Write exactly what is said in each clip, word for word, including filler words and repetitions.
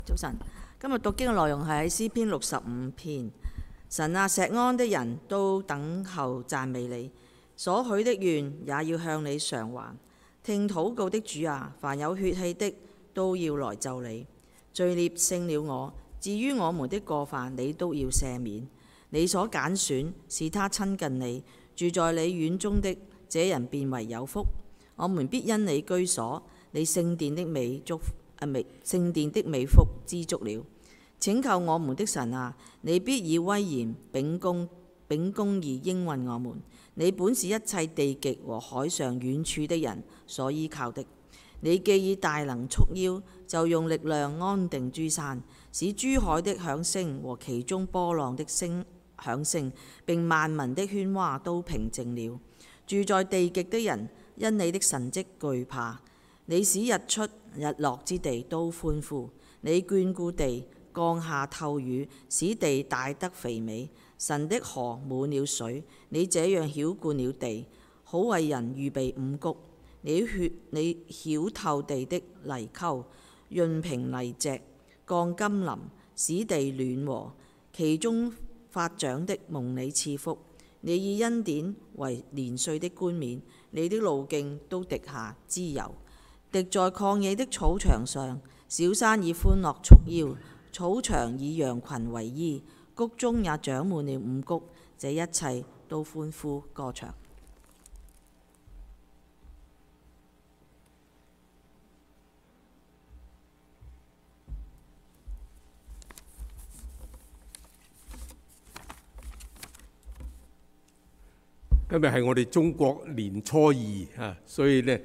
早晨，今日讀經嘅內容係喺詩篇六十五篇。神啊，錫安的人都等候讚美你，所許的願也要向你償還。聽禱告的主啊，凡有血氣的都要來就你。罪孽勝了我，至於我們的過犯，你都要赦免。你所揀選是他親近你，住在你院中的這人便為有福。我們必因你居所，你聖殿的美祝福。聖殿的美福知足了。請求我們的神啊，你必以威嚴秉公秉公義應允我們。你本是一切地極和海上遠處的人所依靠的。你既以大能束腰，就用力量安定諸山，使諸海的響聲和其中波浪的聲響聲，並萬民的喧嘩都平靜了。住在地極的人因你的神蹟懼怕。你使日出日落之地都歡呼，你眷顧地，降下透雨，使地大得肥美。神的河滿了水，你這樣澆灌了地，好為人預備五穀。你血你曉透地的泥溝，潤平泥脊，降甘霖，使地暖和。其中發長的蒙你賜福，你以恩典為年歲的冠冕，你的路徑都滴下脂油。滴在曠野的草場上，小山以歡樂束腰，草場以羊群為衣，谷中也長滿了五穀，這一切都歡呼歌唱。 今日係我哋中國年初二啊，所以呢，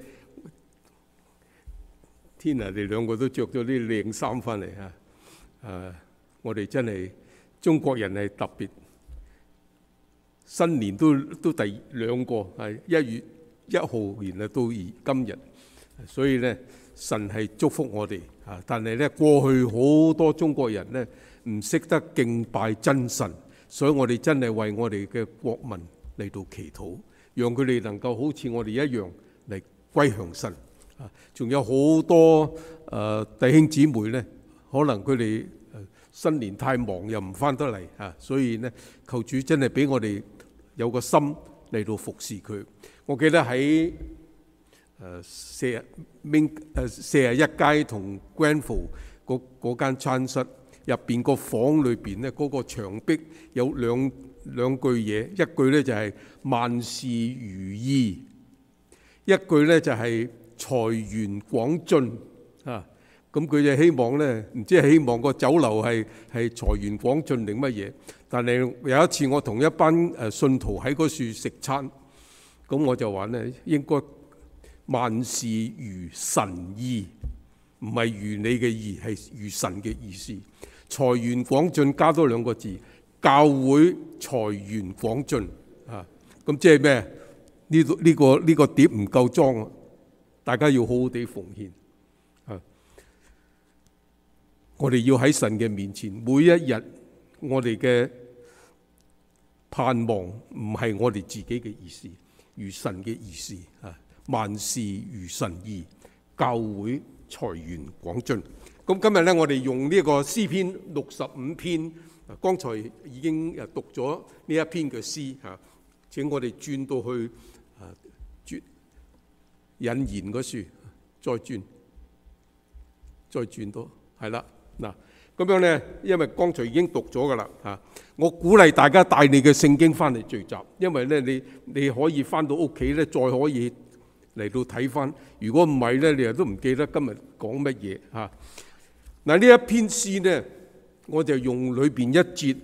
天啊，你兩個都着咗啲靚衫翻嚟啊！誒，我哋真係中國人係特別，新年都都第兩個係一月一號，然後到而今日，所以呢，神係祝福我哋啊！但係呢，過去好多中國人呢唔識得敬拜真神，所以我哋真係為我哋嘅國民嚟到祈禱，讓佢哋能夠好似我哋一樣嚟歸向神。啊，仲有好多誒、呃、弟兄姊妹呢，可能佢哋新年太忙又唔翻得嚟啊，所以呢，求主真係俾我哋有個心嚟到服侍佢。我記得喺誒四十明誒四十一街同 Granville 嗰嗰間餐室入邊個房裏邊呢，嗰個牆壁有兩兩句嘢，一句呢就係萬事如意，一句呢就係財源廣進啊！咁佢就希望呢，唔知係希望個酒樓係係財源廣進定乜嘢？但係有一次我同一班誒信徒喺嗰處食餐，咁我就話呢，應該萬事如神意，唔係如你嘅意，係如神嘅意思。財源廣進加多兩個字，教會財源廣進啊！咁即係咩？呢度呢個呢個碟唔夠裝啊！大家要好好地奉獻啊！我哋要喺神嘅面前，每一日我哋嘅盼望唔係我哋自己嘅意思，如神嘅意思啊！萬事如神意，教會財源廣進。咁今日咧，我哋用呢個詩篇六十五篇，剛才已經誒讀咗呢一篇嘅詩嚇。請我哋轉到去啊，轉引言嗰處，再轉，再轉到係啦嗱。咁樣咧，因為剛才已經讀咗噶啦嚇。我鼓勵大家帶你嘅聖經翻嚟聚集，因為咧你你可以翻到屋企咧，再可以嚟到睇翻。如果唔係咧，你又都唔記得今日講乜嘢嚇。嗱，呢一篇詩呢，我就用裏邊一節，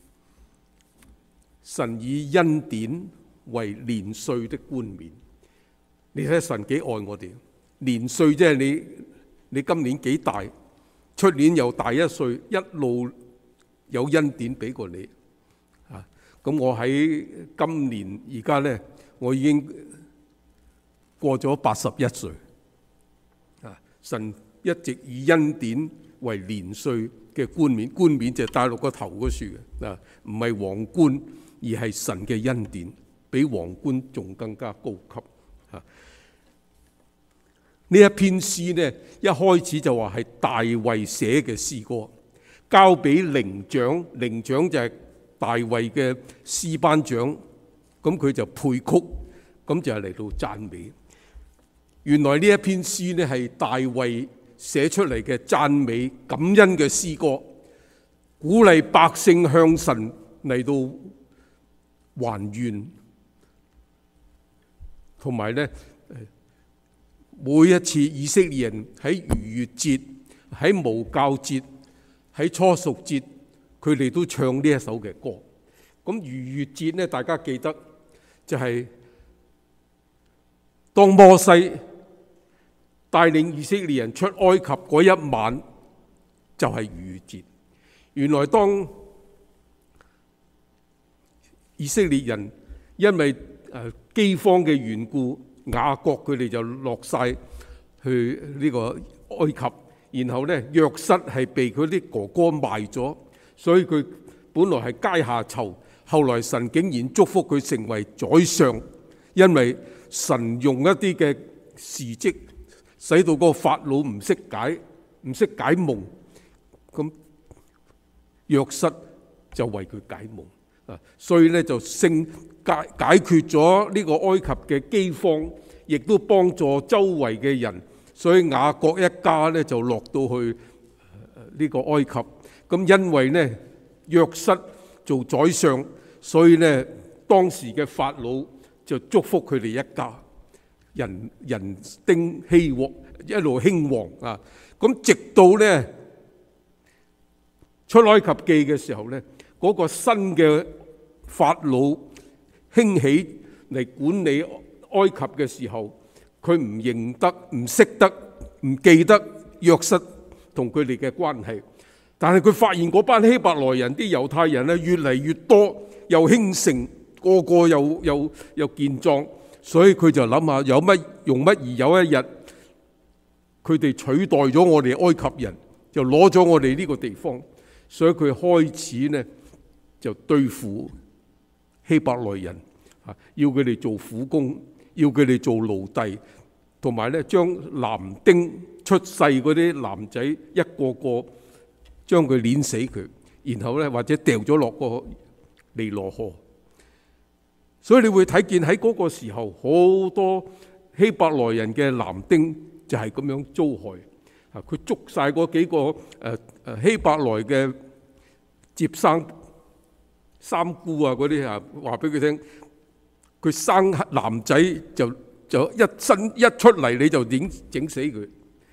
神以恩典為年歲的冠冕。你睇神幾愛我哋，年歲即係你你今年幾大，出年又大一歲，一路有恩典俾過你啊！咁我喺今年而家呢，我已經過咗八十一歲啊！神一直以恩典為年歲嘅冠冕，冠冕就係戴落個頭嗰處嘅啊，唔係皇冠，而係神嘅恩典，比皇冠仲更加高級啊！ 呢一篇詩呢，一開始就話係大衛寫嘅詩歌，交俾伶長，伶長就係大衛嘅詩班長，咁佢就配曲，咁就係嚟到讚美。原來呢一篇詩呢係大衛寫出嚟嘅讚美感恩嘅詩歌，鼓勵百姓向神嚟到還願，同埋呢。每一次以色列人喺逾越節、喺無酵節、喺初熟節，佢哋都唱呢一首嘅歌。咁逾越節呢，大家記得就係當摩西帶領以色列人出埃及嗰一晚，就係逾越節。原來當以色列人因為誒饑荒嘅緣故，雅各佢哋就落晒去呢個埃及，然後咧約瑟係被佢啲哥哥賣咗，所以佢本來係階下囚，後來神竟然祝福佢成為宰相，因為神用一啲嘅事蹟，使到嗰個法老唔識解唔識解夢，咁約瑟就為佢解夢啊，所以咧就勝解解決咗呢個埃及嘅饑荒，亦都幫助周圍嘅人，所以雅各一家咧就落到去呢個埃及。咁因為呢約瑟做宰相，所以呢當時嘅法老就祝福佢哋一家，人人丁興旺，一路興旺啊！咁直到呢出埃及記嘅時候呢，嗰個新嘅法老興起嚟管理埃及嘅時候，佢唔認得、唔識得、唔記得約瑟同佢哋嘅關係，但係佢發現嗰班希伯來人、啲猶太人咧越嚟越多，又興盛，個個又又又健壯，所以佢就諗下有乜用乜，而有一日佢哋取代咗我哋埃及人，就攞咗我哋呢個地方，所以佢開始呢就對付希伯來人，要佢哋做苦工，要佢哋做奴隸，同埋咧將男丁出世嗰啲男仔一個個將佢碾死佢，然後咧或者掉咗落個尼羅河。所以你會睇見喺嗰個時候，好多希伯來人嘅男丁就係咁樣遭害。啊，佢捉晒嗰幾個誒誒希伯來嘅接生三姑啊嗰啲啊，話俾佢聽，佢生男仔就就一身一出嚟你就點整死佢。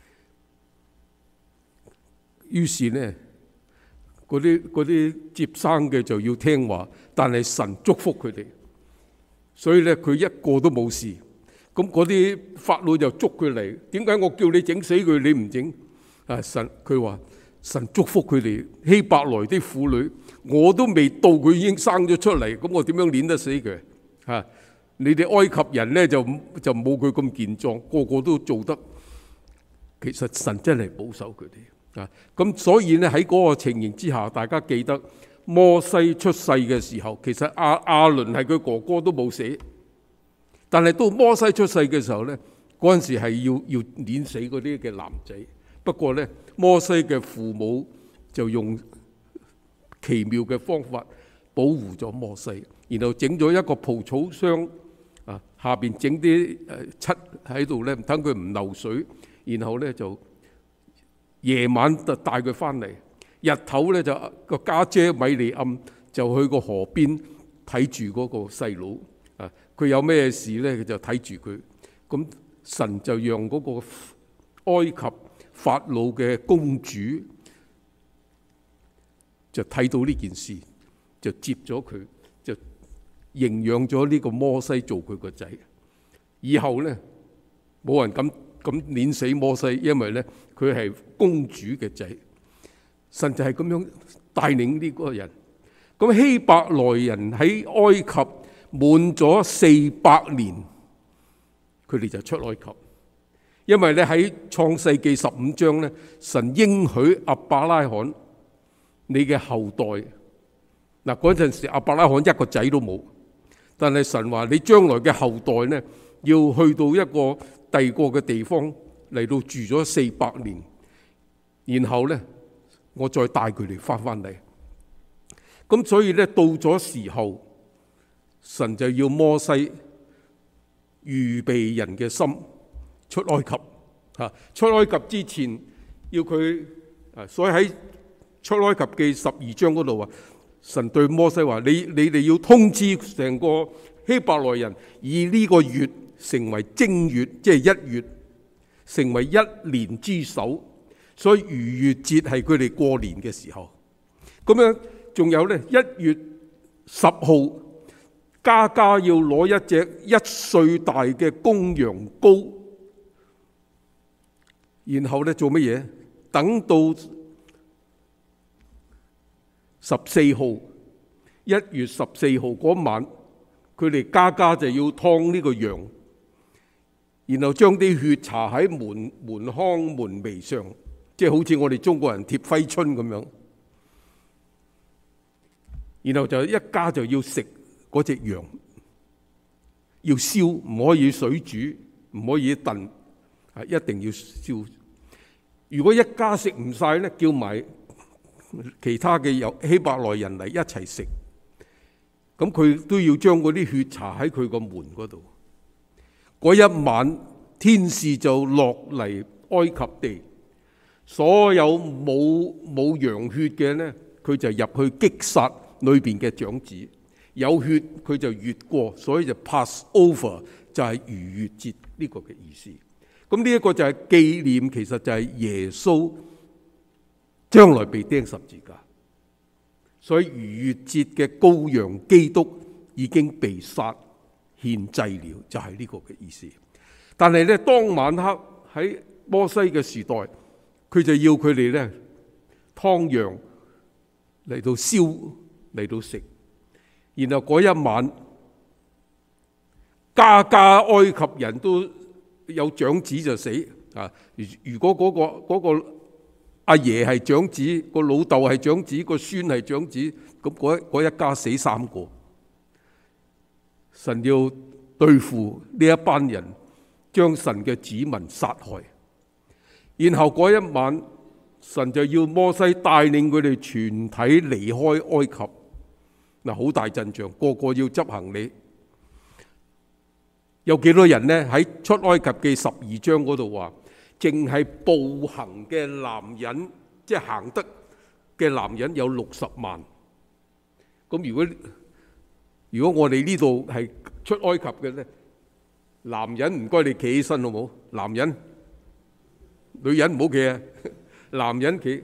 於是呢，嗰啲嗰啲接生嘅就要聽話，但係神祝福佢哋，所以咧佢一個都冇事。咁嗰啲法老就捉佢嚟，點解我叫你整死佢你唔整？啊，神佢話神祝福佢哋希伯來啲婦女，我都未到佢已經生咗出嚟，咁我點樣攆得死佢？啊，你哋埃及人咧就就冇佢咁健壯，個個都做得。其實神真係保守佢哋啊！咁所以咧喺嗰個情形之下，大家記得摩西出世嘅時候，其實亞亞倫係佢哥哥都冇死。但係到摩西出世嘅時候呢，嗰陣時係要要碾死嗰啲嘅男仔。不過呢，摩西嘅父母就用奇妙嘅方法保護咗摩西，然後整咗一個蒲草箱啊，下邊整啲誒漆喺度呢，等佢唔漏水。然後呢，就夜晚就帶佢翻嚟，日頭呢，就個家姐米利暗就去個河邊睇住嗰個細佬。啊！佢有咩事咧？佢就睇住佢。咁神就讓嗰個埃及法老嘅公主就睇到呢件事，就接咗佢，就認養咗呢個摩西做佢個仔。以後咧冇人敢咁碾死摩西，因為咧佢係公主嘅仔。神就係咁樣帶領呢個人。咁希伯來人喺埃及滿咗四百年，佢哋就出埃及。因為咧喺創世記十五章咧，神應許亞伯拉罕你嘅後代。嗱，嗰陣時亞伯拉罕一個仔都冇，但係神話你將來嘅後代咧要去到一個第二個嘅地方嚟到住咗四百年，然後呢，我再帶佢哋翻返嚟。咁所以呢，到咗時候，神就要摩西預備人嘅心出埃及。嚇，出埃及之前要佢，所以喺出埃及記十二章嗰度話，神對摩西話：你你哋要通知成個希伯來人，以呢個月成為正月，即係一月，成為一年之首。所以逾越節係佢哋過年嘅時候。咁樣仲有呢，一月十號，家家要攞一隻一歲大嘅公羊羔，然後呢做乜嘢？等到十四號，一月十四號嗰晚，佢哋家家就要劏呢個羊，然後將啲血搽喺門門框門楣上，即係好似我哋中國人貼揮春咁樣。然後就一家就要食嗰隻羊，要燒，唔可以水煮，唔可以燉，係一定要燒。如果一家食唔晒咧，叫埋其他嘅有希伯來人嚟一齊食，咁佢都要將嗰啲血搽喺佢個門嗰度。嗰一晚，天使就落嚟埃及地，所有冇冇羊血嘅呢，佢就入去擊殺裏邊嘅長子，有血佢就越過，所以就 pass over， 就係逾越節呢個嘅意思。咁呢一個就係紀念，其實就係耶穌將來被釘十字架，所以逾越節嘅羔羊基督已經被殺獻祭了，就係呢個嘅意思。但係咧，當晚黑喺摩西嘅時代，佢就要佢哋咧劏羊嚟到燒嚟到食，然後嗰一晚家家埃及人都有長子就死啊！如果嗰、嗰個、嗰個阿爺係長子，個老豆係長子，個孫係長子，咁嗰嗰一家死三個。神要對付呢一班人，將神嘅子民殺害。然後嗰一晚，神就要摩西帶領佢哋全體離開埃及。嗱，好大陣仗，個個要執行李。有幾多人呢？喺出埃及記十二章嗰度話，淨係步行嘅男人，即係行得嘅男人有六十萬。咁如果如果我哋呢度係出埃及嘅咧，男人唔該你企起身好冇？男人，女人唔好企啊！男人企，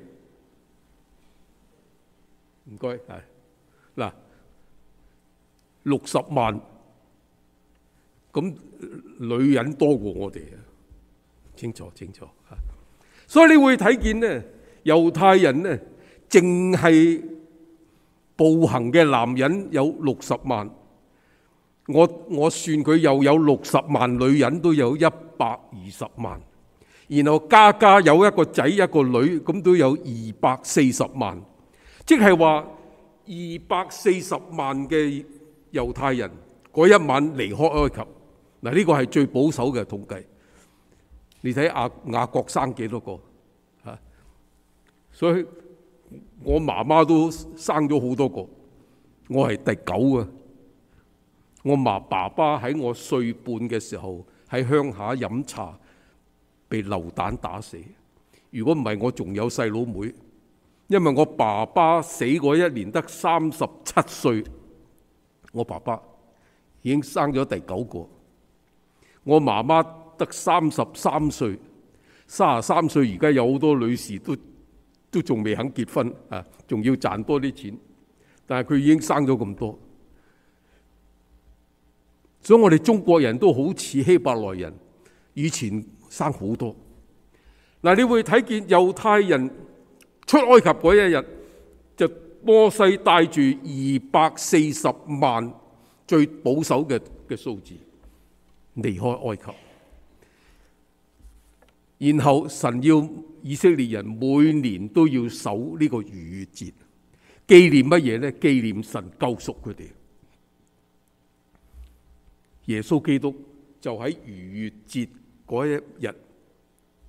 唔該係嗱，六十萬。咁女人多過我哋啊，清楚清楚嚇。所以你會睇見呢，猶太人呢，淨係步行嘅男人有六十萬，我我算佢又有六十萬，女人都有一百二十萬，然後家家有一個仔一個女，咁都有二百四十萬，即係話二百四十萬嘅猶太人嗰一晚離開埃及。嗱，呢個係最保守嘅統計。你睇亞雅各生幾多個嚇？所以我媽媽都生咗好多個，我係第九啊。我媽爸爸喺我歲半嘅時候喺鄉下飲茶，被流彈打死。如果唔係，我仲有細佬妹，因為我爸爸死嗰一年得三十七歲，我爸爸已經生咗第九個。我媽媽得三十三歲，三十三歲而家有好多女士都都仲未肯結婚啊，仲要賺多啲錢，但係佢已經生咗咁多，所以我哋中國人都好似希伯來人，以前生好多。嗱，你會睇見猶太人出埃及嗰一日，就摩西帶住二百四十萬，最保守嘅嘅數字。離開埃及，然後神要以色列人每年都要守呢個逾越節，紀念乜嘢呢？紀念神救贖佢哋。耶穌基督就喺逾越節嗰一日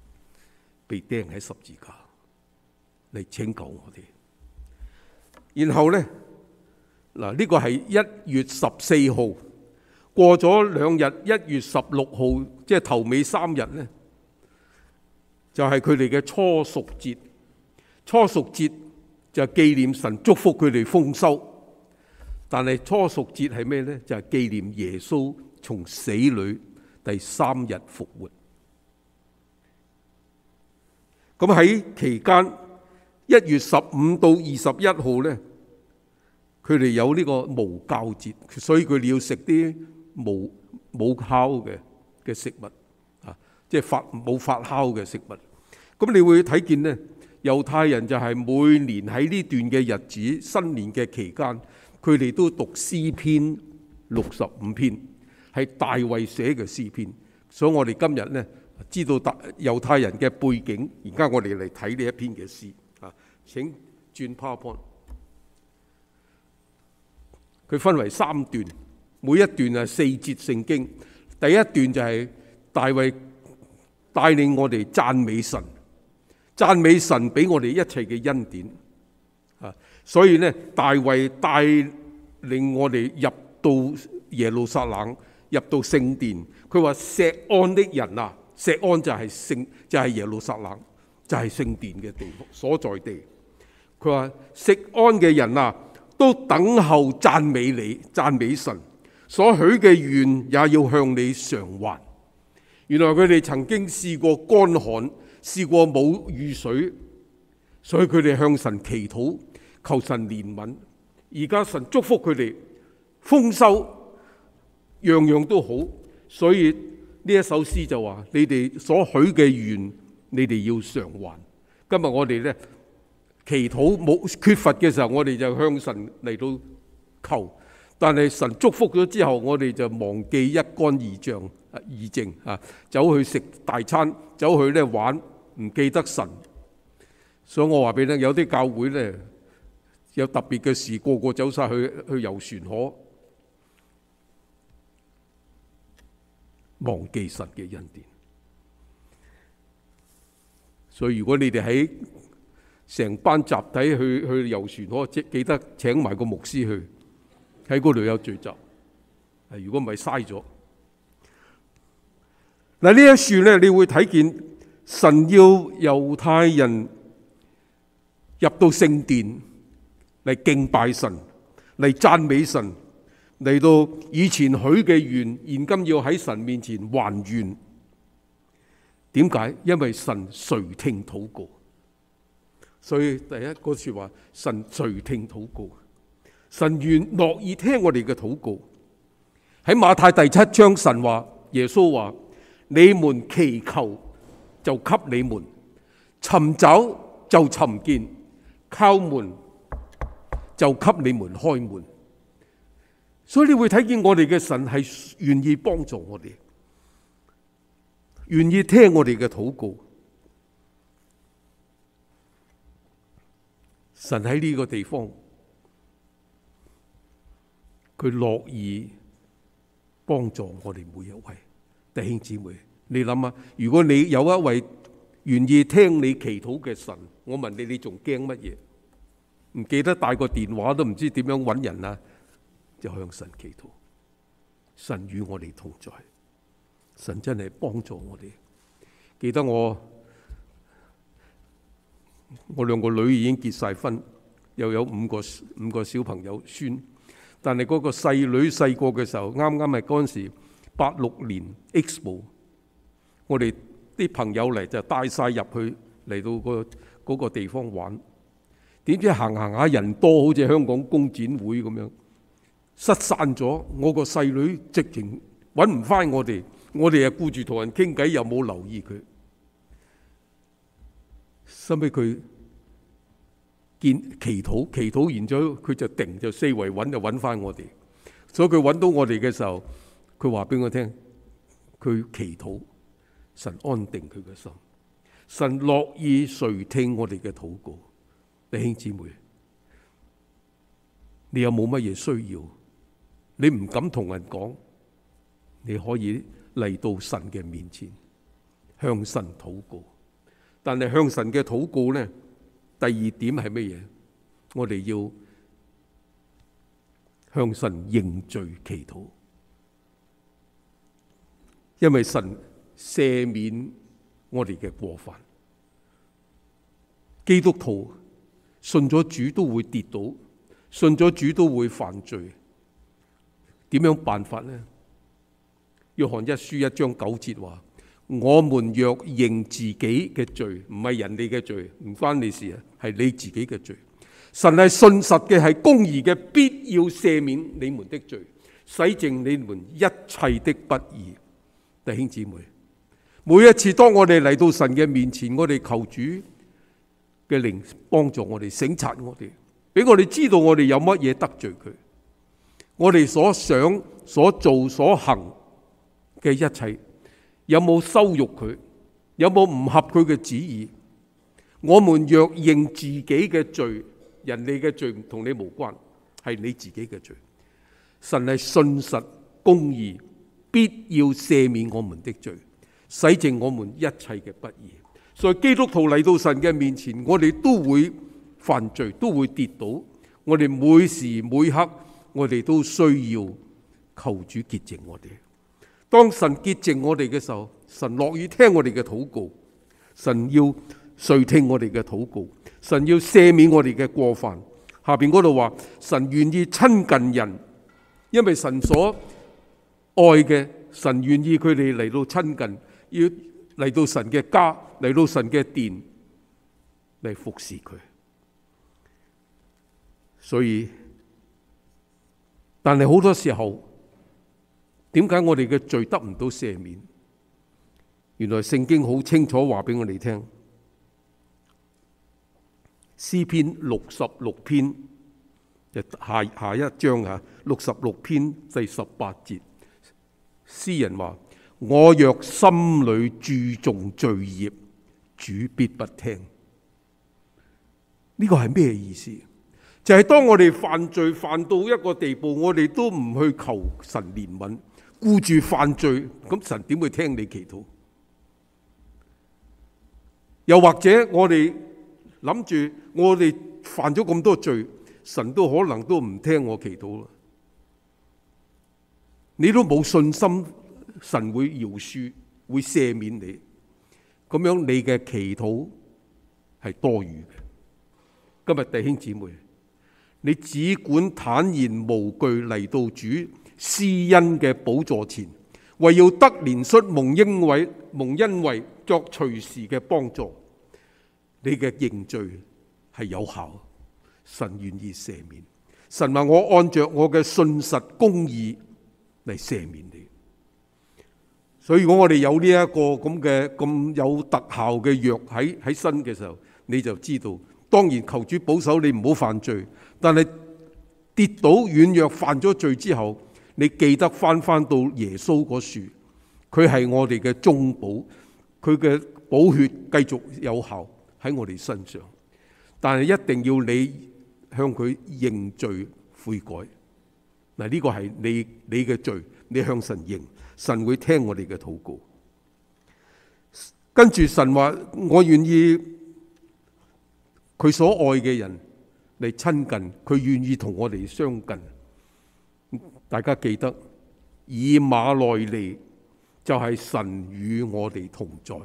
被釘喺十字架嚟拯救我哋。然後呢，嗱，呢個係一月十四號，過咗兩日，一月十六號，即係頭尾三日呢，就係佢哋嘅初熟節。初熟節就係紀念神祝福佢哋豐收。但係初熟節係咩呢？就係紀念耶穌從死裏第三日復活。咁喺期間，一月十五到二十一號呢，佢哋有呢個無酵節，所以佢哋要食啲無冇酵嘅嘅食物啊，即係發冇發酵嘅食物。咁你會睇見呢，猶太人就係每年喺呢段嘅日子，新年嘅期間，佢哋都讀詩篇六十五篇，係大衛寫嘅詩篇。所以我哋今日呢，知道大猶太人嘅背景，而家我哋嚟睇呢一篇嘅詩啊。請轉 PowerPoint。佢分為三段，每一段係四節聖經。第一段就係大衛帶領我哋讚美神，讚美神俾我哋一切嘅恩典啊！所以呢，大衛帶領我哋入到耶路撒冷，入到聖殿。佢話錫安的人啊，錫安就係聖，就係耶路撒冷，就係聖殿嘅地方所在地。佢話錫安嘅人啊，都等候讚美你，讚美神，所許嘅願也要向你償還。原來佢哋曾經試過乾旱，試過冇雨水，所以佢哋向神祈禱，求神憐憫。而家神祝福佢哋豐收，樣樣都好。所以呢一首詩就話：你哋所許嘅願，你哋要償還。今日我哋呢，祈禱冇缺乏嘅時候，我哋就向神嚟到求。但係神祝福咗之後，我哋就忘記一乾二淨二淨啊，走去食大餐，走去咧玩，唔記得神。所以我話俾你聽，有啲教會咧有特別嘅事，個個走晒去去遊船河，忘記神嘅恩典。所以如果你哋喺成班集體去去遊船河，即記得請埋個牧師去，喺嗰度有聚集。如果唔係嘥咗。嗱，呢一樹咧，你會睇見神要猶太人入到聖殿嚟敬拜神，嚟讚美神，嚟到以前許嘅願，現今要喺神面前還願。點解？因為神垂聽禱告。所以第一個說話，神垂聽禱告，神願樂意聽我哋嘅禱告。喺馬太第七章，神話耶穌話：你們祈求就給你們，尋找就尋見，敲門就給你們開門。所以你會睇見我哋嘅神係願意幫助我哋，願意聽我哋嘅禱告。神喺呢個地方，佢樂意幫助我哋每一位弟兄姊妹。你諗下，如果你有一位願意聽你祈禱嘅神，我問你，你仲驚乜嘢？唔記得帶個電話都唔知點樣揾人啊？就向神祈禱。神與我哋同在，神真係幫助我哋。記得我。我兩個女已經結晒婚，又有五個五個小朋友孫，但係嗰個細女細個嘅時候，啱啱係嗰陣時八六年 Expo， 我哋啲朋友嚟就帶晒入去嚟到個嗰個地方玩，點知行行下人多，好似香港工展會咁樣失散咗。我個細女直情揾唔翻我哋，我哋又顧住同人傾偈，又冇留意佢。收尾佢見祈禱，祈禱完咗佢就定就四圍揾就揾翻我哋。所以佢揾到我哋嘅時候，佢話俾我聽，佢祈禱，神安定佢嘅心，神樂意垂聽我哋嘅禱告。弟兄姊妹，你有冇乜嘢需要？你唔敢同人講，你可以嚟到神嘅面前，向神禱告。 但係向神嘅禱告呢，第二點係乜嘢？我哋要向神認罪祈禱，因為神赦免我哋嘅過犯。基督徒信咗主都會跌倒，信咗主都會犯罪。點樣辦法呢？約翰一書一章九節話：我們若認自己嘅罪，唔係人哋嘅罪，唔關你事啊，係你自己嘅罪。神係信實嘅，係公義嘅，必要赦免你們的罪，洗淨你們一切的不義。弟兄姊妹，每一次當我哋嚟到神嘅面前，我哋求主嘅靈幫助我哋，省察我哋，俾我哋知道我哋有乜嘢得罪佢，我哋所想、所做、所行嘅一切有冇羞辱佢，有冇唔合佢嘅旨意。我們若認自己嘅罪，人哋嘅罪同你無關，係你自己嘅罪。神係信實公義，必要赦免我們的罪，洗淨我們一切嘅不義。所以基督徒嚟到神嘅面前，我哋都會犯罪，都會跌倒。我哋每時每刻，我哋都需要求主潔淨我哋。當神潔淨我哋嘅時候，神樂意聽我哋嘅禱告，神要垂聽我哋嘅禱告，神要赦免我哋嘅過犯。下邊嗰度話，神願意親近人，因為神所愛嘅，神願意佢哋嚟到親近，要嚟到神嘅家，嚟到神嘅殿嚟服侍佢。所以，但係好多時候，點解我哋嘅罪得唔到赦免？原來聖經好清楚話俾我哋聽，詩篇六十六篇下下一章啊，六十六篇第十八節，詩人話：我若心裏注重罪孽，主必不聽。呢個係咩意思？就係當我哋犯罪犯到一個地步，我哋都唔去求神憐憫，顧住犯罪，咁神點會聽你祈禱？又或者我哋諗住我哋犯咗咁多罪，神都可能都唔聽我祈禱啦。你都冇信心神會饒恕，會赦免你，咁樣你嘅祈禱係多餘嘅。今日弟兄姊妹，你只管坦然無懼嚟到主施恩嘅寶座前，為要得憐恤、蒙恩惠、蒙恩惠作隨時嘅幫助。你嘅認罪係有效，神願意赦免。神話我按着我嘅信實公義嚟赦免你。所以如果我哋有呢一個咁嘅咁有特效嘅藥喺喺身嘅時候，你就知道，當然求主保守你唔好犯罪，但係跌倒軟弱犯咗罪之後，你記得翻翻到耶穌嗰處，佢係我哋嘅中保，佢嘅寶血繼續有效喺我哋身上。但係一定要你向佢認罪悔改。嗱，呢個係你你嘅罪，你向神認，神會聽我哋嘅禱告。跟住神話，我願意佢所愛嘅人嚟親近，佢願意同我哋相近。大家記得，以馬內利就係神與我哋同在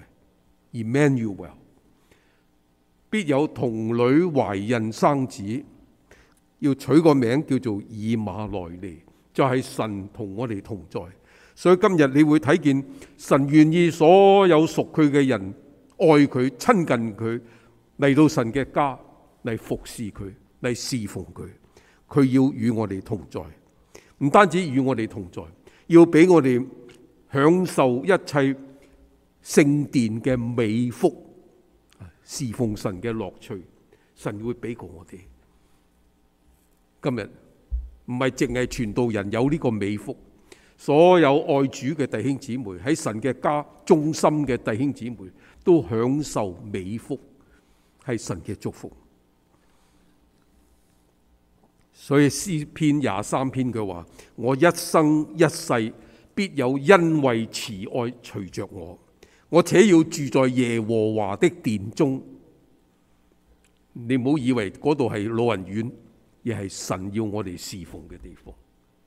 ，Emmanuel。必有童女懷孕生子，要取個名叫做以馬內利，就係神同我哋同在。所以今日你會睇見神願意所有屬佢嘅人愛佢、親近佢，嚟到神嘅家嚟服侍佢、嚟侍奉佢。佢要與我哋同在，唔單止與我哋同在，要俾我哋享受一切聖殿嘅美福。侍奉神嘅樂趣，神會俾過我哋。今日唔係淨係傳道人有呢個美福，所有愛主嘅弟兄姊妹喺神嘅家忠心嘅弟兄姊妹都享受美福，係神嘅祝福。所以詩篇廿三篇佢話：我一生一世必有恩惠慈愛隨着我， 我且要住在耶和華的殿中。你唔好以為嗰度係老人院，而係神要我哋侍奉嘅地方，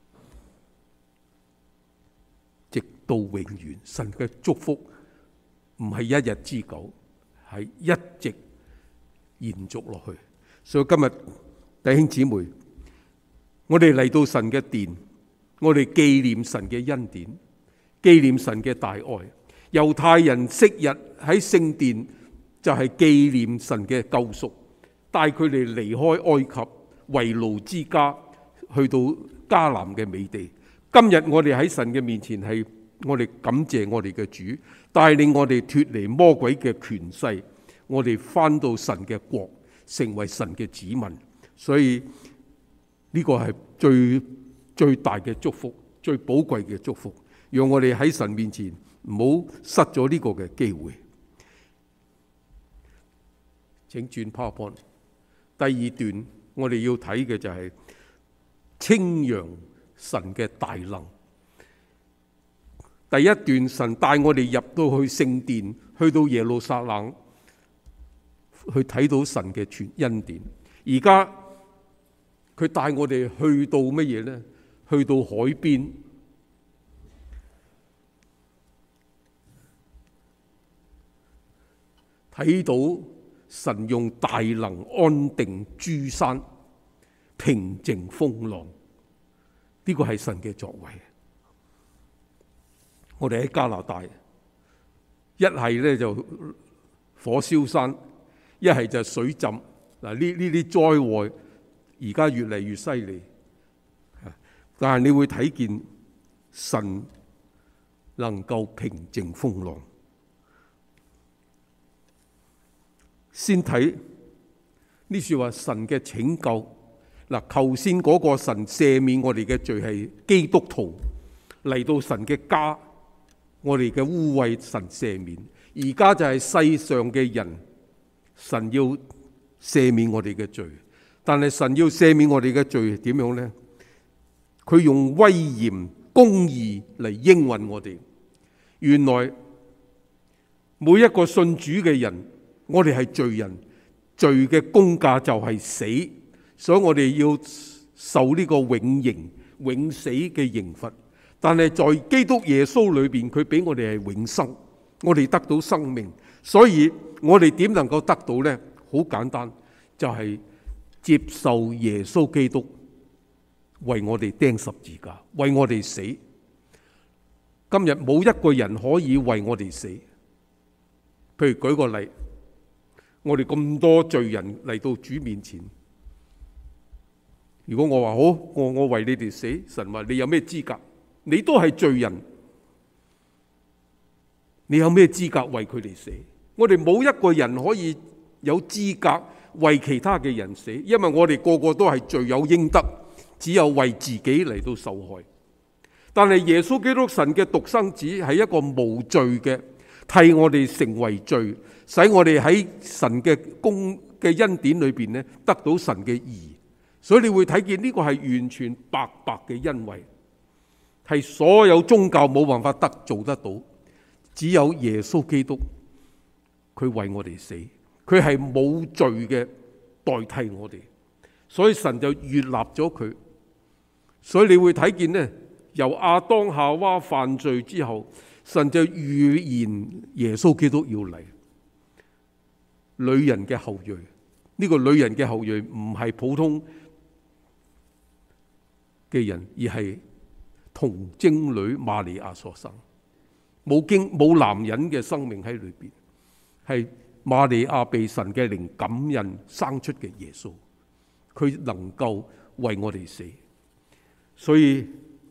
直到永遠。神嘅祝福唔係一日之久，係一直延續落去。所以今日弟兄姊妹，我哋嚟到神嘅殿，我哋紀念神嘅恩典，紀念神嘅大愛。猶太人昔日喺聖殿就係紀念神嘅救贖，帶佢哋離開埃及為奴之家，去到迦南嘅美地。今日我哋喺神嘅面前，係我哋感謝我哋嘅主，帶領我哋脫離魔鬼嘅權勢，我哋翻到神嘅國，成為神嘅子民。所以呢個係最最大嘅祝福，最寶貴嘅祝福，讓我哋喺神面前唔好失咗呢個嘅機會。請轉 PowerPoint。第二段我哋要睇嘅就係稱揚神嘅大能。第一段神帶我哋入到去聖殿，去到耶路撒冷，去睇到神嘅全恩典。而家佢帶我哋去到乜嘢呢？去到海邊，睇到神用大能安定諸山，平靜風浪。呢個係神嘅作為。我哋喺加拿大，一係咧就火燒山，一係就水浸。嗱，呢呢啲災禍而家越嚟越犀利，但係你會睇見神能夠平靜風浪。先睇呢説話，神嘅拯救。嗱，頭先嗰個神赦免我哋嘅罪係基督徒嚟到神嘅家，我哋嘅污穢神赦免。而家就係世上嘅人，神要赦免我哋嘅罪。但係神要赦免我哋嘅罪點樣呢？佢用威嚴公義嚟應允我哋。原來每一個信主嘅人，我哋係罪人，罪嘅工價就係死，所以我哋要受呢個永刑永死嘅刑罰。但係在基督耶穌裏邊，佢俾我哋係永生，我哋得到生命。所以我哋點能夠得到呢？好簡單，就係接受耶穌基督為我哋釘十字架，為我哋死。今日冇一個人可以為我哋死。譬如舉個例，我哋咁多罪人嚟到主面前，如果我話好，我我為你哋死，神話你有咩資格？你都係罪人，你有咩資格為佢哋死？我哋冇一個人可以有資格為其他嘅人死，因為我哋個個都係罪有應得，只有為自己嚟到受害。但係耶穌基督神嘅獨生子係一個無罪嘅，替我哋成為罪，使我哋喺神嘅公嘅恩典裏邊咧得到神嘅義。所以你會睇見呢個係完全白白嘅恩惠，係所有宗教冇辦法得做得到，只有耶穌基督佢為我哋死，佢係冇罪嘅代替我哋，所以神就悅納咗佢。所以你會睇見呢，由亞當夏娃犯罪之後，神就預言耶穌基督要嚟，女人嘅後裔。呢個女人嘅後裔唔係普通嘅人，而係童貞女瑪利亞所生，冇經冇男人嘅生命喺裏邊，係瑪利亞被神嘅靈感孕生出嘅耶穌，佢能夠為我哋死。所以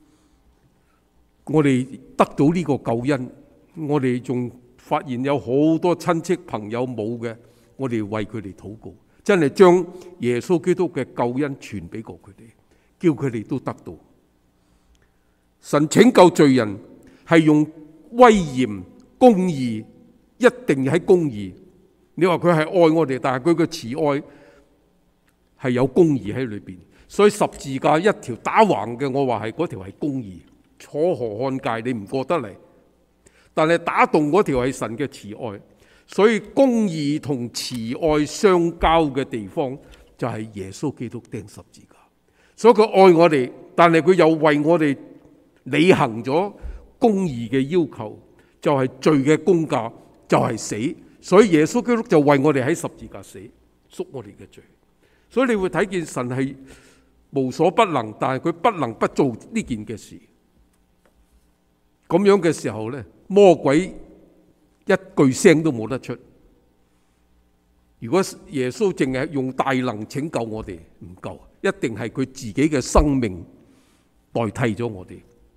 我哋得到呢個救恩，我哋仲發現有好多親戚朋友冇嘅，我哋為佢哋禱告，真係將耶穌基督嘅救恩傳俾過佢哋，叫佢哋都得到。神拯救罪人係用威嚴公義，一定喺公義。你話佢係愛我哋，但係佢嘅慈愛係有公義喺裏邊。所以十字架一條打橫嘅，我話係嗰條係公義，楚河漢界，你唔過得嚟。 但係打動嗰條係神嘅慈愛。所以公義同慈愛相交嘅地方就係耶穌基督釘十字架。所以佢愛我哋，但係佢又為我哋履行咗公義嘅要求，就係罪嘅工價就係死。所以耶穌基督就為我哋喺十字架死，贖我哋嘅罪。所以你會睇見神係無所不能，但係佢不能不做呢件嘅事。咁樣嘅時候呢，魔鬼一句聲都冇得出。如果耶穌淨係用大能拯救我哋，唔夠，一定係佢自己嘅生命代替咗我哋。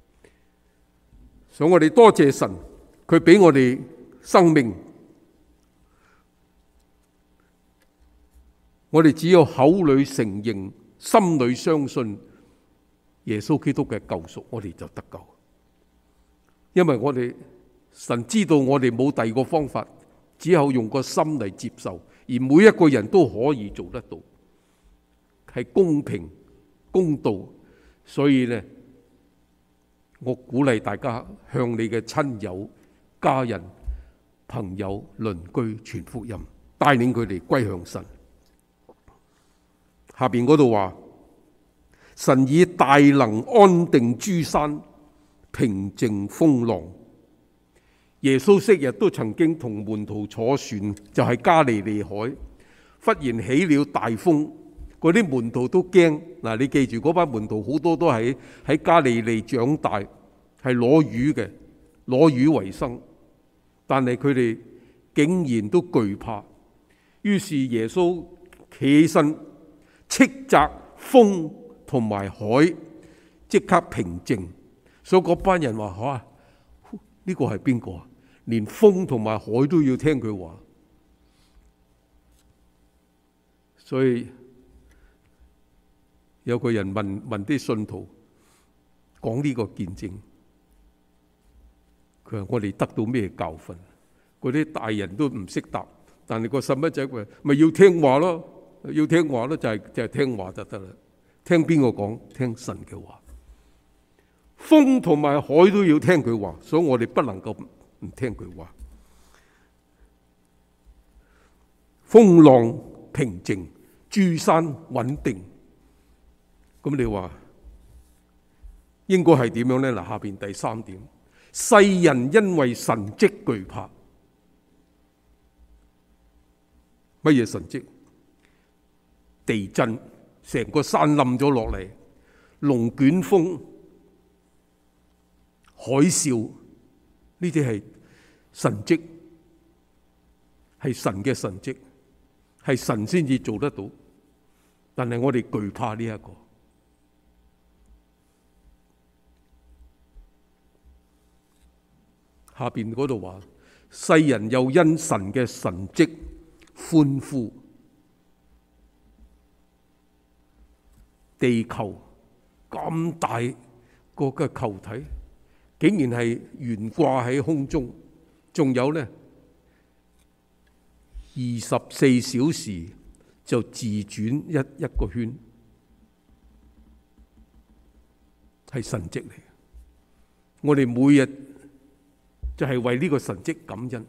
所以我哋多謝神，佢俾我哋生命。我哋只有口裏承認，心裏相信耶穌基督嘅救贖，我哋就得救。因為我哋神知道我哋冇第二個方法，只有用個心嚟接受，而每一個人都可以做得到，係公平公道。所以呢，我鼓勵大家向你嘅親友、家人、朋友、鄰居傳福音，帶領佢哋歸向神。下邊嗰度話，神以大能安定諸山，平靜風浪。耶穌昔日都曾經同門徒坐船，就係加利利海，忽然起了大風，嗰啲門徒都驚。嗱，你記住嗰班門徒好多都係喺加利利長大，係攞魚嘅，攞魚為生，但係佢哋竟然都懼怕。於是耶穌企起身，斥責風同埋海，即刻平靜。所以嗰班人話：吓，呢個係邊個啊？連風同埋海都要聽佢話。所以有個人問問啲信徒講呢個見證，佢話：我哋得到咩教訓？嗰啲大人都唔識答，但係個細蚊仔佢咪要聽話咯。要聽話咯，就係就係聽話就得啦。聽邊個講？聽神嘅話。風同埋海都要聽佢話，所以我哋不能夠唔聽佢話。風浪平靜，諸山穩定。咁你話應該係點樣呢？嗱，下邊第三點，世人因為神蹟懼怕。乜嘢神蹟？地震，成個山冧咗落嚟，龍捲風、海嘯，呢啲係神蹟，係神嘅神蹟，係神先至做得到。但係我哋懼怕呢一個。下邊嗰度話，世人又因神嘅神蹟歡呼。地球咁大個嘅球體，竟然係懸掛喺空中，仲有呢，二十四小時就自轉一一個圈，係神蹟嚟。我哋每日就係為呢個神蹟感恩，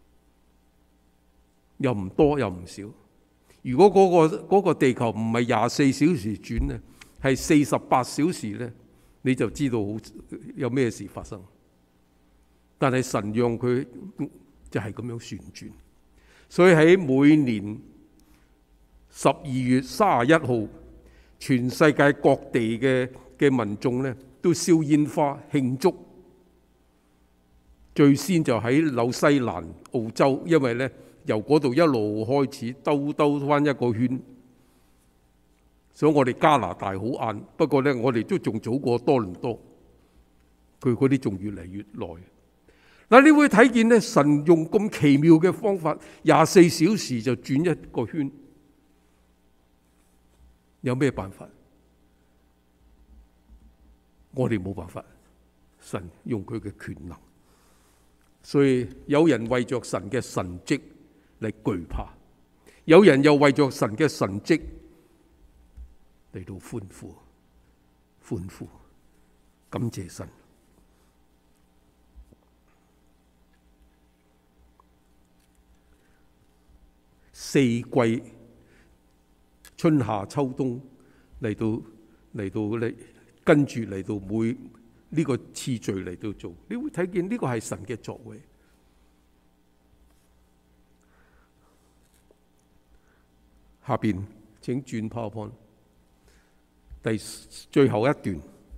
又唔多又唔少。如果嗰個嗰個地球唔係廿四小時轉咧，係四十八小時咧，你就知道有咩事發生。但係神讓佢就係咁樣旋轉，所以喺每年十二月三十一號，全世界各地嘅嘅民眾咧都燒煙花慶祝。最先就喺紐西蘭、澳洲，因為咧，由嗰度一路開始兜兜翻一個圈，所以我哋加拿大好晏，不過咧我哋都仲早過多倫多，佢嗰啲仲越嚟越耐。嗱，你會睇見咧，神用咁奇妙嘅方法，廿四小時就轉一個圈，有咩辦法？我哋冇辦法，神用佢嘅權能，所以有人為着神嘅神蹟嚟懼怕，有人又為着神嘅神蹟嚟到歡呼，歡呼，感謝神。 四季春夏秋冬嚟到嚟到嚟跟住嚟到每呢個次序嚟到做，你會睇見呢個係神嘅作為。下邊請轉 PowerPoint， 第最後一段，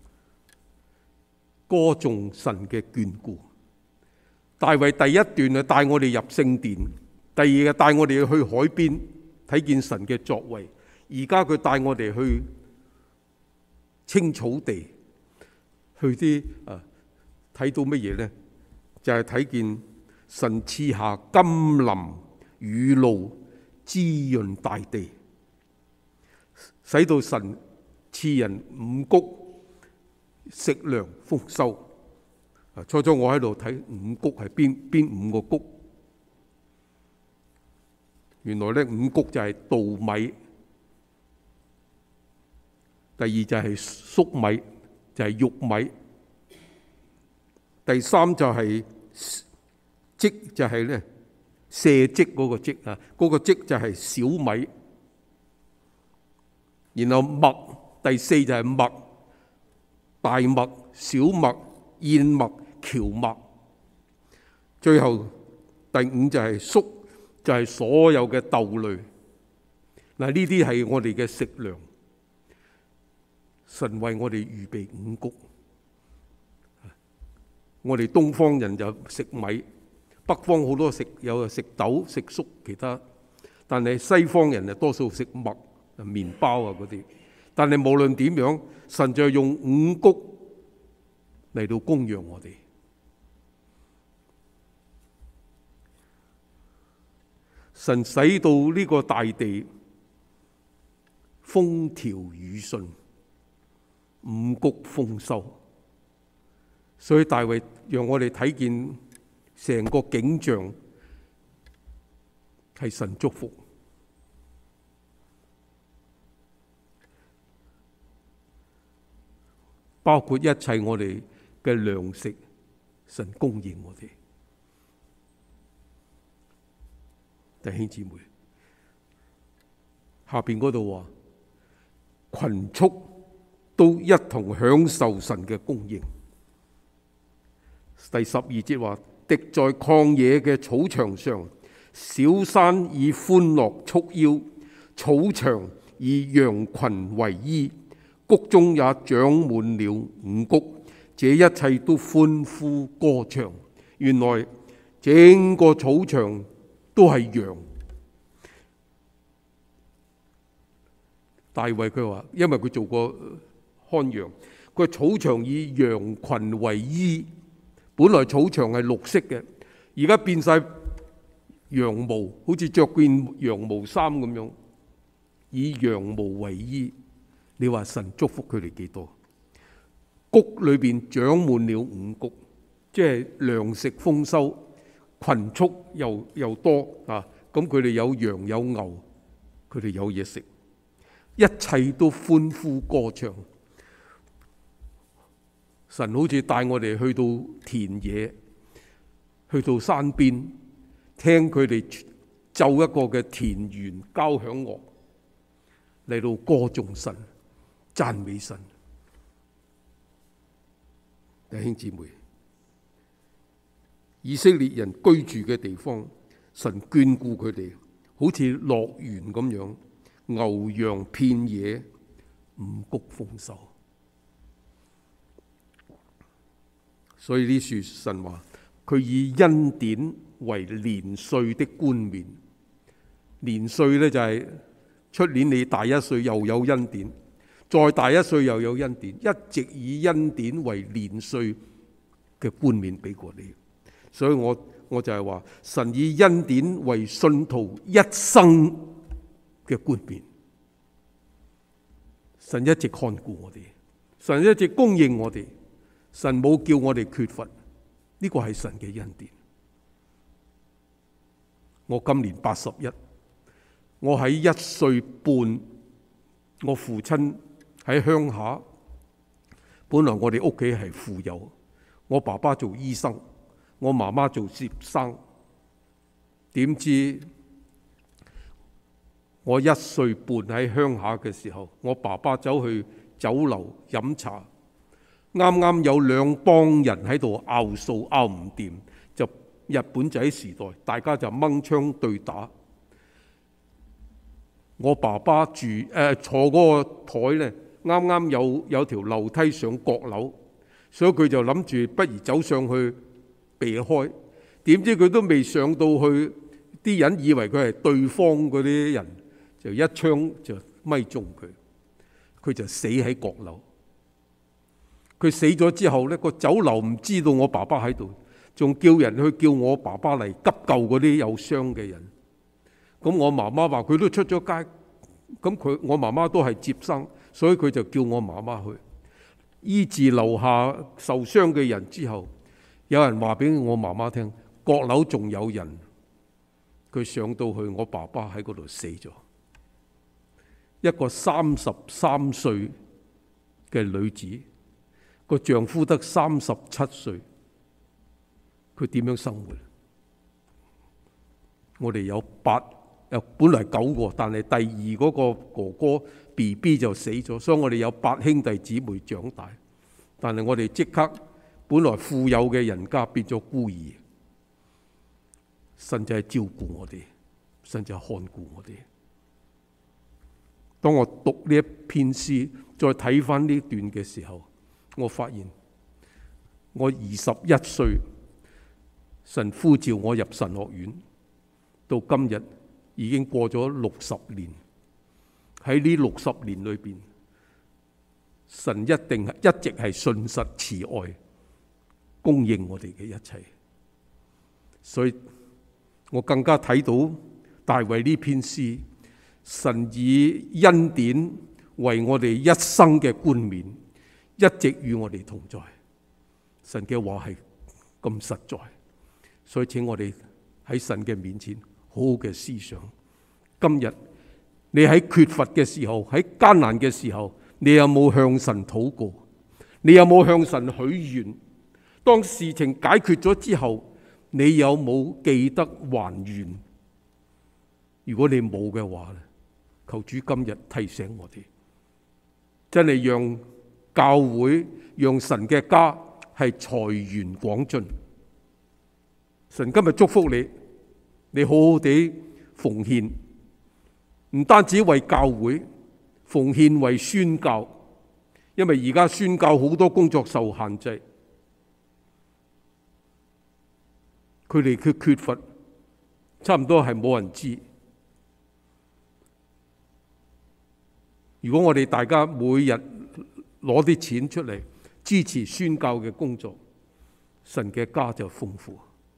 歌頌神嘅眷顧。大衛第一段啊，帶我哋入聖殿；第二個帶我哋去海邊睇見神嘅作為。而家佢帶我哋去青草地，去啲啊睇到乜嘢呢？就係睇見神賜下甘霖雨露，滋潤大地，使到神賜人五穀，食糧豐收。初初我喺度睇五穀係邊邊五個穀，原來咧五穀就係稻米，第二就係粟米，就係玉米，第三就係稷，就係咧畍稷嗰個稷啊，嗰個稷就係小米，然後麥，第四就係麥，大麥、小麥、燕麥、蕎麥，最後第五就係粟，就係所有嘅豆類。嗱，呢啲係我哋嘅食糧，神為我哋預備五穀。我哋東方人就食米，北方好多食有食豆、食粟其他，但係西方人就多數食麥、麵包啊嗰啲。但係無論點樣，神就用五穀嚟到供養我哋。神使到呢個大地風調雨順，五穀豐收，所以大衛讓我哋睇見成個景象係神祝福，包括一切我哋嘅糧食，神供應我哋。弟兄姊妹，下邊嗰度話，群畜都一同享受神嘅供應。第十二節話，敵在曠野嘅草場上，小山以歡樂束腰，草場以羊群為衣，谷中也長滿了五穀，這一切都歡呼歌唱。原來整個草場都係羊。大衛佢話，因為佢做過看羊，佢草場以羊群為衣。本來草場係綠色嘅，而家變晒羊毛，好似着件羊毛衫咁樣，以羊毛為衣。你話神祝福佢哋幾多？谷裏邊長滿了五穀，即係糧食豐收。群畜又又多啊！咁佢哋有羊有牛，佢哋有嘢食，一切都歡呼歌唱。神好似帶我哋去到田野，去到山邊，聽佢哋奏一個嘅田園交響樂，嚟到歌頌神、讚美神。弟兄姊妹，以色列人居住嘅地方，神眷顧佢哋，好似樂園咁樣，牛羊遍野，五穀豐收。所以呢處神話，佢以恩典為年歲的冠冕。年歲呢，就係出年你大一歲又有恩典，再大一歲又有恩典，一直以恩典為年歲嘅冠冕俾過你。所以我我就係話，神以恩典為信徒一生嘅冠冕。神一直看顧我哋，神一直供應我哋，神冇叫我哋缺乏，呢個係神嘅恩典。我今年八十一，我喺一歲半，我父親喺鄉下，本來我哋屋企係富有，我爸爸做醫生，我媽媽做接生，點知我一歲半喺鄉下嘅時候，我爸爸走去酒樓飲茶，啱啱有兩幫人喺度拗數拗唔掂，就日本仔時代，大家就掹槍對打。我爸爸住誒、呃、坐嗰個台呢，啱啱有有條樓梯上閣樓，所以佢就諗住不如走上去避開。點知佢都未上到去，啲人以為佢係對方嗰啲人，就一槍就咪中佢，佢就死喺閣樓。佢死咗之後呢，個酒樓唔知道我爸爸喺度，仲叫人去叫我爸爸嚟急救嗰啲有傷嘅人。咁我媽媽話佢都出咗街，咁佢我媽媽都係接生，所以佢就叫我媽媽去醫治樓下受傷嘅人。之後有人話俾我媽媽聽，閣樓仲有人，佢上到去，我爸爸喺嗰度死咗。一個三十三歲嘅女子，個丈夫得三十七歲，佢點樣生活？我哋有八，本來九個，但係第二嗰個哥哥 B B 就死咗，所以我哋有八兄弟姊妹長大。但係我哋即刻本來富有嘅人家變咗孤兒，神就係照顧我哋，神就係看顧我哋。當我讀呢一篇詩，再睇翻呢段嘅時候，我發現我二十一歲，神呼召我入神學院，到今日已經過咗六十年。喺呢六十年裏邊，神一定係一直係信實慈愛，供應我哋嘅一切。所以我更加睇到大衛呢篇詩，神以恩典為我哋一生嘅冠冕，一直與我哋同在。神嘅話係咁實在，所以請我哋喺神嘅面前好好嘅思想。今日你喺缺乏嘅時候，喺艱難嘅時候，你有冇向神禱告？你有冇向神許願？當事情解決咗之後，你有冇記得還願？如果你冇嘅話，求主今日提醒我哋，真係讓教會、讓神嘅家係財源廣進。神今日祝福你，你好好地奉獻，唔單止為教會奉獻，為宣教，因為而家宣教好多工作受限制，佢哋嘅缺乏差唔多係冇人知。如果我哋大家每日攞啲錢出嚟支持宣教嘅工作，神嘅家就豐富。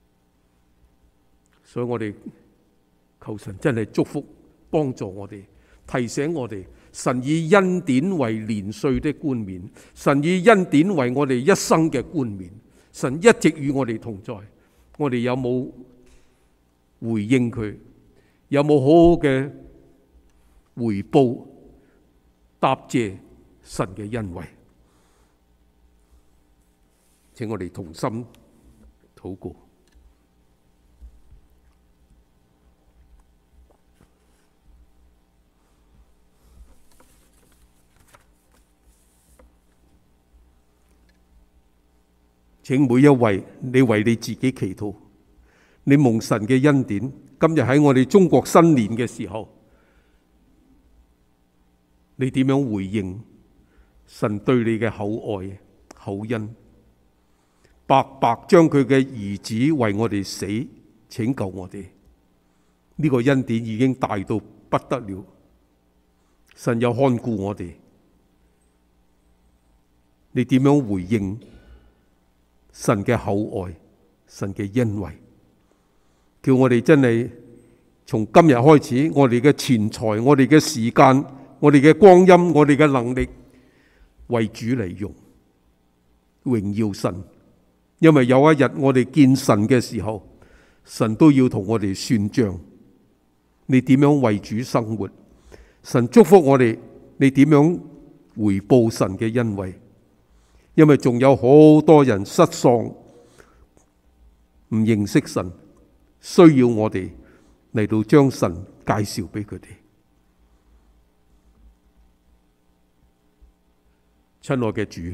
所以我哋求神真係祝福幫助我哋，提醒我哋，神以恩典為年歲的冠冕，神以恩典為我哋一生嘅冠冕，神一直與我哋同在。我哋有冇回應佢？有冇好好嘅回報答謝神嘅恩惠？請我哋同心禱告。請每一位，你為你自己祈禱，你蒙神嘅恩典，今日喺我哋中國新年嘅時候，你點樣回應神對你嘅厚愛厚恩？白白將佢嘅兒子為我哋死，拯救我哋，呢個恩典已經大到不得了。神又看顧我哋，你點樣回應神嘅厚愛，神嘅恩惠？叫我哋真係從今日開始，我哋嘅錢財、我哋嘅時間、我哋嘅光陰、我哋嘅能力為主嚟用，榮耀神。因為有一日我哋見神嘅時候，神都要同我哋算賬。你點樣為主生活？神祝福我哋，你點樣回報神嘅恩惠？因為仲有好多人失喪，唔認識神，需要我哋嚟到將神介紹俾佢哋。 親愛嘅主，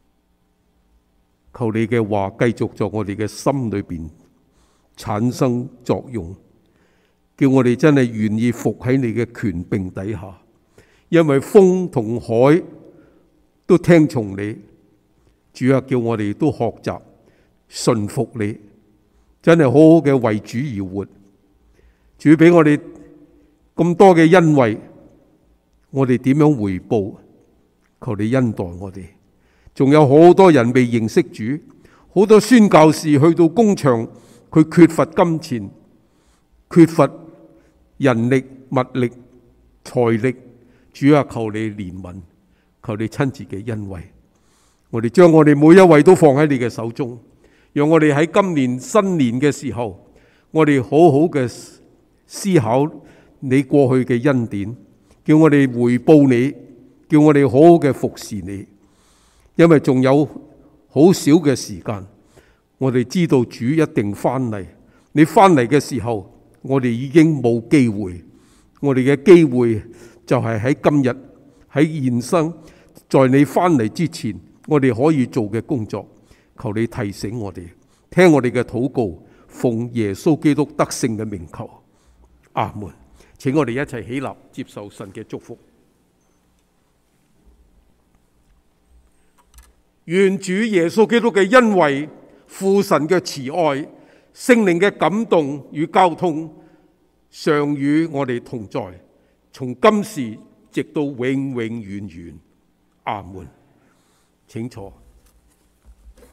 求你嘅話繼續在我哋嘅心裏邊產生作用，叫我哋真係願意服喺你嘅權柄底下，因為風同海都聽從你。主啊，叫我哋都學習順服你，真係好好嘅為主而活。主俾我哋咁多嘅恩惠，我哋點樣回報？求你恩待我哋。仲有好多人未認識主，好多宣教士去到工場，佢缺乏金錢，缺乏人力、物力、財力。主啊，求你憐憫，求你親自嘅恩惠。我哋將我哋每一位都放喺你嘅手中，讓我哋喺今年新年嘅時候，我哋好好嘅思考你過去嘅恩典，叫我哋回報你，叫我哋好好嘅服侍你。因為仲有好少嘅時間，我哋知道主一定翻嚟。你翻嚟嘅時候，我哋已經冇機會。我哋嘅機會就係喺今日，喺現生，在你翻嚟之前，我哋可以做嘅工作。求你提醒我哋，聽我哋嘅禱告，奉耶穌基督得勝嘅名求，阿門。請我哋一齊起立，接受神嘅祝福。願主耶穌基督嘅恩惠、父神嘅慈愛、聖靈嘅感動與交通，常與我哋同在，從今時直到永永遠遠。阿門。請坐。